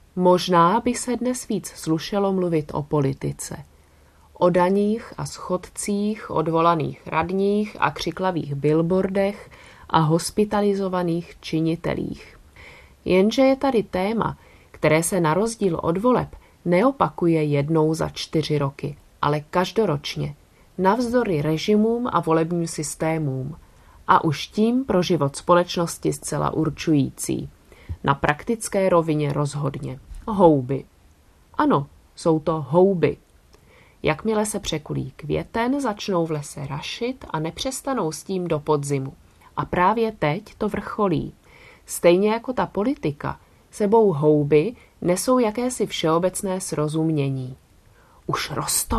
Možná by se dnes víc slušelo mluvit o politice. O daních a schodcích, odvolaných radních a křiklavých billboardech a hospitalizovaných činitelích. Jenže je tady téma, které se na rozdíl od voleb neopakuje jednou za 4 roky, ale každoročně, navzdory režimům a volebním systémům. A už tím pro život společnosti zcela určující. Na praktické rovině rozhodně. Houby. Ano, jsou to houby. Jakmile se překulí květen, začnou v lese rašit a nepřestanou s tím do podzimu. A právě teď to vrcholí. Stejně jako ta politika, sebou houby nesou jakési všeobecné srozumění. Už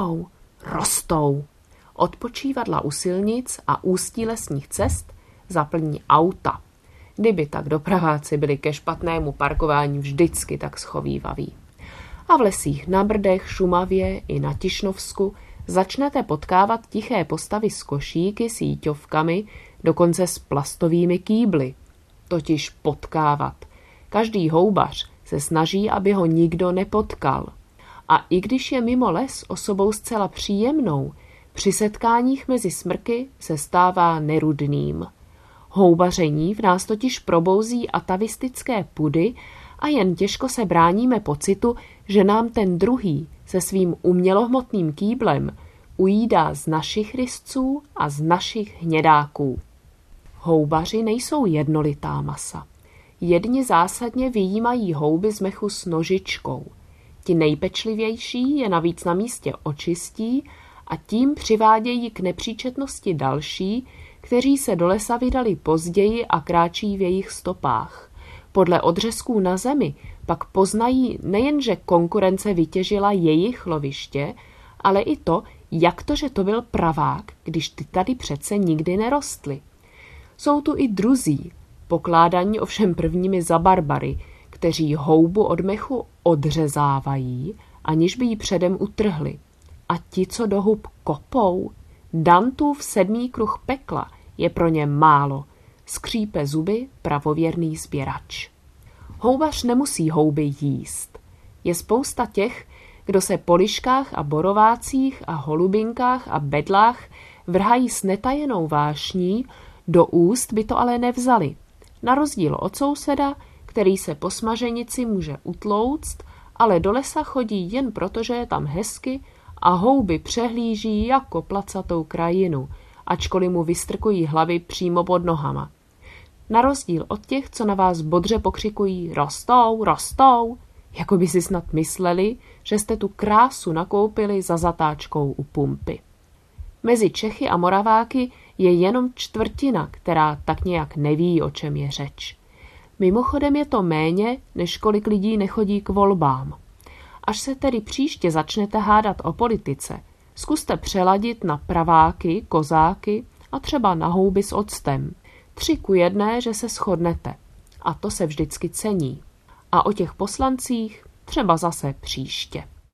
rostou. Odpočívadla u silnic a ústí lesních cest zaplní auta. Kdyby tak dopraváci byli ke špatnému parkování vždycky tak schovývaví. A v lesích na Brdech, Šumavě i na Tišnovsku začnete potkávat tiché postavy s košíky, síťovkami, dokonce s plastovými kýbly. Totiž potkávat. Každý houbař se snaží, aby ho nikdo nepotkal. A i když je mimo les osobou zcela příjemnou, při setkáních mezi smrky se stává nerudným. Houbaření v nás totiž probouzí atavistické pudy a jen těžko se bráníme pocitu, že nám ten druhý se svým umělohmotným kýblem ujídá z našich rysců a z našich hnědáků. Houbaři nejsou jednolitá masa. Jedni zásadně vyjímají houby z mechu s nožičkou. Ti nejpečlivější je navíc na místě očistí a tím přivádějí k nepříčetnosti další, kteří se do lesa vydali později a kráčí v jejich stopách. Podle odřezků na zemi pak poznají nejenže konkurence vytěžila jejich loviště, ale i to, jak to, že to byl pravák, když ty tady přece nikdy nerostly. Jsou tu i druzí, pokládaní ovšem prvními za barbary, kteří houbu od mechu odřezávají, aniž by ji předem utrhli. A ti, co do hub kopou, Dantův 7. kruh pekla je pro ně málo, skřípe zuby pravověrný sběrač. Houbař nemusí houby jíst. Je spousta těch, kdo se po liškách a borovácích a holubinkách a bedlách vrhají s netajenou vášní, do úst by to ale nevzali. Na rozdíl od souseda, který se po smaženici může utlouct, ale do lesa chodí jen proto, že je tam hezky a houby přehlíží jako placatou krajinu, ačkoliv mu vystrkují hlavy přímo pod nohama. Na rozdíl od těch, co na vás bodře pokřikují rostou, jako by si snad mysleli, že jste tu krásu nakoupili za zatáčkou u pumpy. Mezi Čechy a Moraváky je jenom čtvrtina, která tak nějak neví, o čem je řeč. Mimochodem je to méně, než kolik lidí nechodí k volbám. Až se tedy příště začnete hádat o politice, zkuste přeladit na praváky, kozáky a třeba na houby s octem. 3:1, že se shodnete. A to se vždycky cení. A o těch poslancích třeba zase příště.